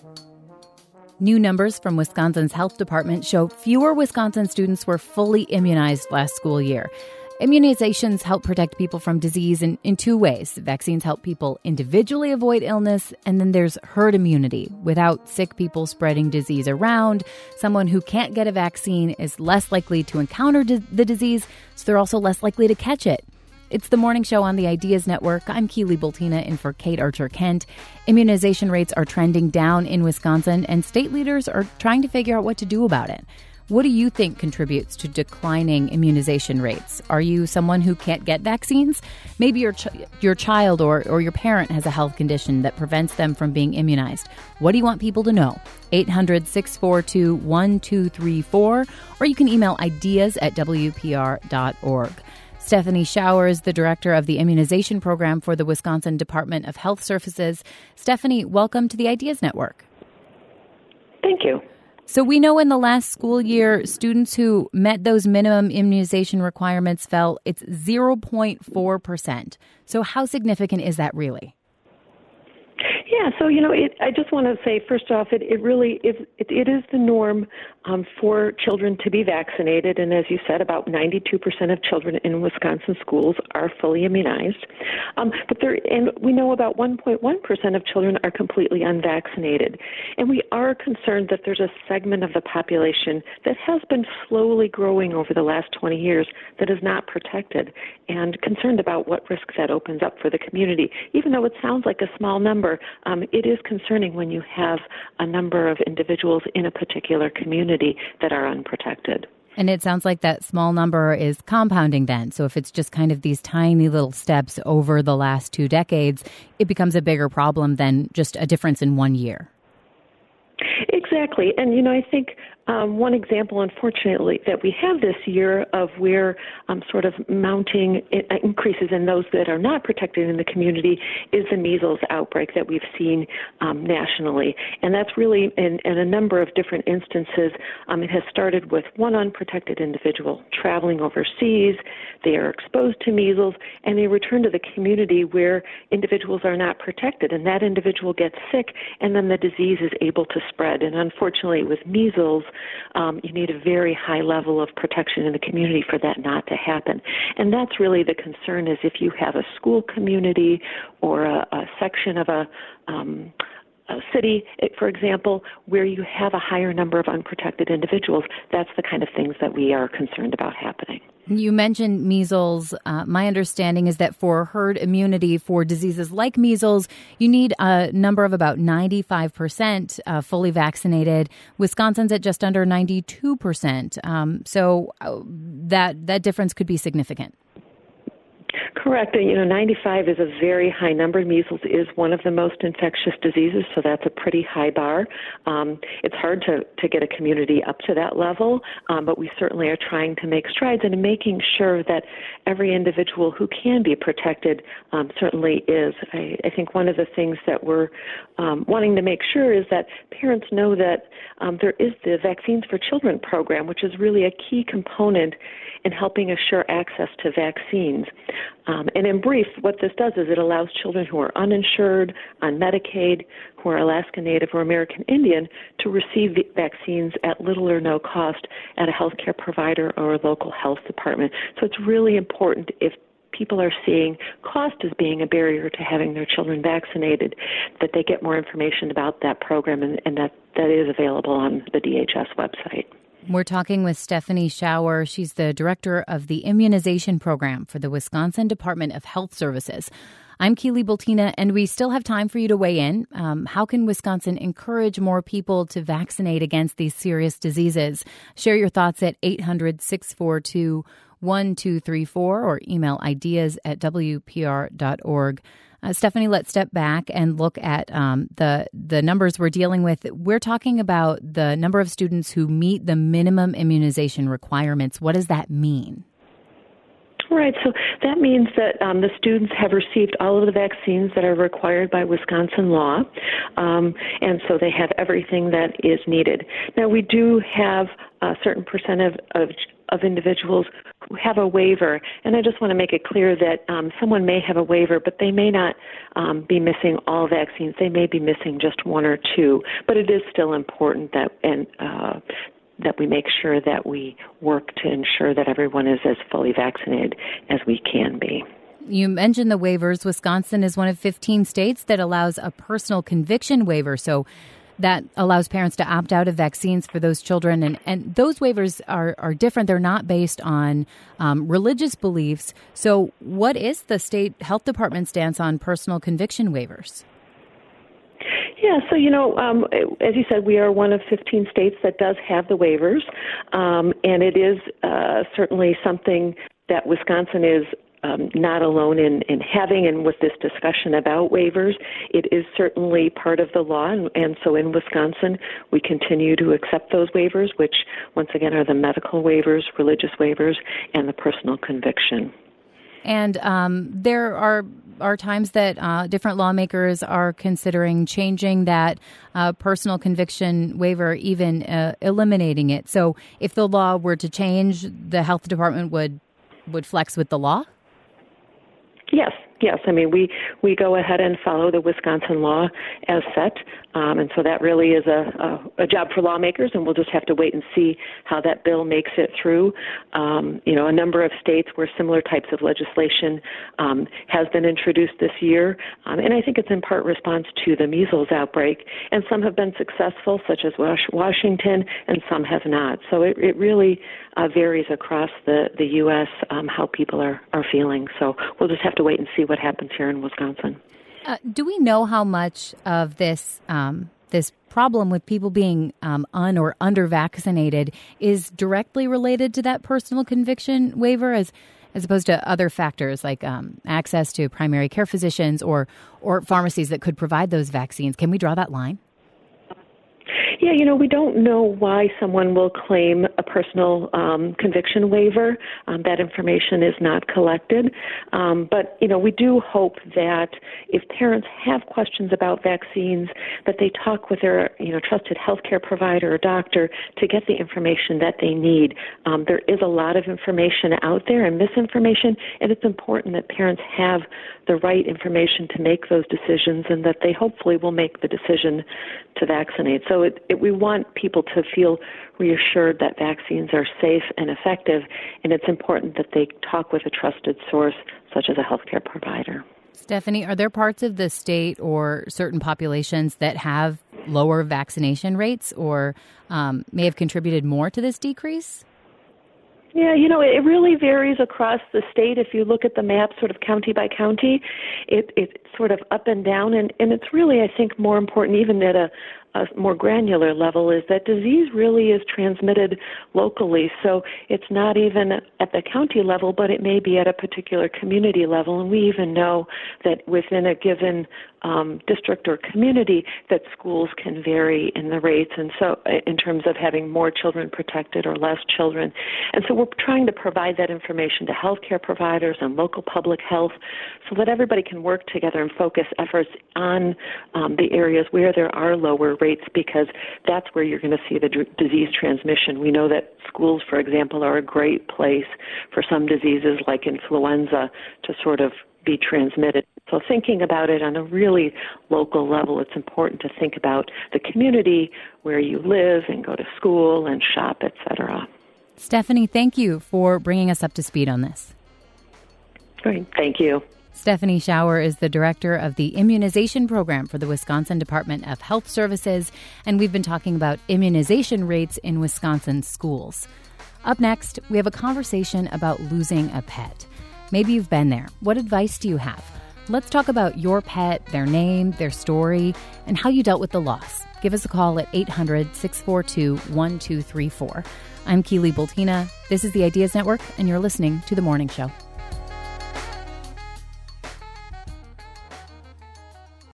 New numbers from Wisconsin's health department show fewer Wisconsin students were fully immunized last school year. Immunizations help protect people from disease in two ways. Vaccines help people individually avoid illness, and then there's herd immunity. Without sick people spreading disease around, someone who can't get a vaccine is less likely to encounter the disease, so they're also less likely to catch it. It's the morning show on the Ideas Network. I'm Keely Bultina in for Kate Archer-Kent. Immunization rates are trending down in Wisconsin, and state leaders are trying to figure out what to do about it. What do you think contributes to declining immunization rates? Are you someone who can't get vaccines? Maybe your child or your parent has a health condition that prevents them from being immunized. What do you want people to know? 800-642-1234, or you can email ideas@wpr.org. Stephanie Schauer is the director of the immunization program for the Wisconsin Department of Health Services. Stephanie, welcome to the Ideas Network. Thank you. So we know in the last school year, students who met those minimum immunization requirements fell. It's 0.4%. So how significant is that really? Yeah, so, I just want to say, first off, it really is, it is the norm for children to be vaccinated. And as you said, about 92% of children in Wisconsin schools are fully immunized. And we know about 1.1% of children are completely unvaccinated. And we are concerned that there's a segment of the population that has been slowly growing over the last 20 years that is not protected, and concerned about what risks that opens up for the community. Even though it sounds like a small number, it is concerning when you have a number of individuals in a particular community that are unprotected. And it sounds like that small number is compounding then. So if it's just kind of these tiny little steps over the last 2 decades, it becomes a bigger problem than just a difference in 1 year. Exactly. And, I think one example, unfortunately, that we have this year of where sort of mounting increases in those that are not protected in the community is the measles outbreak that we've seen nationally. And that's really in a number of different instances. It has started with one unprotected individual traveling overseas. They are exposed to measles, and they return to the community where individuals are not protected. And that individual gets sick, and then the disease is able to spread. And unfortunately, with measles, you need a very high level of protection in the community for that not to happen. And that's really the concern, is if you have a school community or a section of a city, for example, where you have a higher number of unprotected individuals, that's the kind of things that we are concerned about happening. You mentioned measles. My understanding is that for herd immunity for diseases like measles, you need a number of about 95% fully vaccinated. Wisconsin's at just under 92%. So that difference could be significant. Correct. 95 is a very high number. Measles is one of the most infectious diseases, so that's a pretty high bar. It's hard to get a community up to that level, but we certainly are trying to make strides in making sure that every individual who can be protected certainly is. I think one of the things that we're wanting to make sure is that parents know that there is the Vaccines for Children program, which is really a key component in helping assure access to vaccines. And in brief, what this does is it allows children who are uninsured, on Medicaid, who are Alaska Native or American Indian to receive the vaccines at little or no cost at a healthcare provider or a local health department. So it's really important, if people are seeing cost as being a barrier to having their children vaccinated, that they get more information about that program, and that is available on the DHS website. We're talking with Stephanie Schauer. She's the director of the immunization program for the Wisconsin Department of Health Services. I'm Keely Bultina, and we still have time for you to weigh in. How can Wisconsin encourage more people to vaccinate against these serious diseases? Share your thoughts at 800-642-1234 or email ideas@wpr.org. Stephanie, let's step back and look at the numbers we're dealing with. We're talking about the number of students who meet the minimum immunization requirements. What does that mean? Right. So that means that the students have received all of the vaccines that are required by Wisconsin law, and so they have everything that is needed. Now, we do have a certain percent of of individuals who have a waiver, and I just want to make it clear that someone may have a waiver, but they may not be missing all vaccines. They may be missing just one or two, but it is still important that we make sure that we work to ensure that everyone is as fully vaccinated as we can be. You mentioned the waivers. Wisconsin is one of 15 states that allows a personal conviction waiver. So that allows parents to opt out of vaccines for those children. And those waivers are different. They're not based on religious beliefs. So what is the state health department stance on personal conviction waivers? Yeah, so, as you said, we are one of 15 states that does have the waivers. And it is certainly something that Wisconsin is not alone in having, and with this discussion about waivers, it is certainly part of the law. And so in Wisconsin, we continue to accept those waivers, which once again are the medical waivers, religious waivers, and the personal conviction. And there are times that different lawmakers are considering changing that personal conviction waiver, even eliminating it. So if the law were to change, the health department would flex with the law? Yes. I mean, we go ahead and follow the Wisconsin law as set. And so that really is a job for lawmakers, and we'll just have to wait and see how that bill makes it through. A number of states where similar types of legislation has been introduced this year. And I think it's in part response to the measles outbreak. And some have been successful, such as Washington, and some have not. So it really varies across the U.S. How people are feeling. So we'll just have to wait and see what happens here in Wisconsin. Do we know how much of this this problem with people being un or under vaccinated is directly related to that personal conviction waiver, as opposed to other factors like access to primary care physicians or pharmacies that could provide those vaccines? Can we draw that line? Yeah, we don't know why someone will claim a personal conviction waiver. That information is not collected. But, we do hope that if parents have questions about vaccines, that they talk with their, trusted healthcare provider or doctor to get the information that they need. There is a lot of information out there and misinformation, and it's important that parents have the right information to make those decisions, and that they hopefully will make the decision to vaccinate. So we want people to feel reassured that vaccines are safe and effective, and it's important that they talk with a trusted source, such as a healthcare provider. Stephanie, are there parts of the state or certain populations that have lower vaccination rates or may have contributed more to this decrease? Yeah, it really varies across the state. If you look at the map sort of county by county, it's sort of up and down. And it's really, I think, more important, even at a more granular level, is that disease really is transmitted locally. So it's not even at the county level, but it may be at a particular community level. And we even know that within a given district or community, that schools can vary in the rates, and so in terms of having more children protected or less children. And so we're trying to provide that information to healthcare providers and local public health so that everybody can work together and focus efforts on the areas where there are lower rates, because that's where you're going to see the disease transmission. We know that schools, for example, are a great place for some diseases like influenza to sort of be transmitted. So thinking about it on a really local level, it's important to think about the community where you live and go to school and shop, et cetera. Stephanie, thank you for bringing us up to speed on this. Great. Thank you. Stephanie Schauer is the director of the immunization program for the Wisconsin Department of Health Services, and we've been talking about immunization rates in Wisconsin schools. Up next, we have a conversation about losing a pet. Maybe you've been there. What advice do you have? Let's talk about your pet, their name, their story, and how you dealt with the loss. Give us a call at 800-642-1234. I'm Keely Bultina. This is the Ideas Network, and you're listening to The Morning Show.